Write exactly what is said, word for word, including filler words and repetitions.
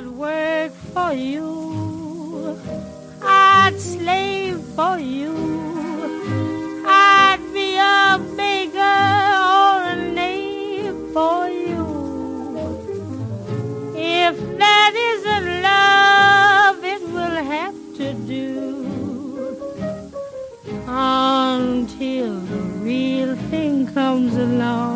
I'd work for you, I'd slave for you, I'd be a beggar or a knave for you. If that isn't love, it will have to do until the real thing comes along.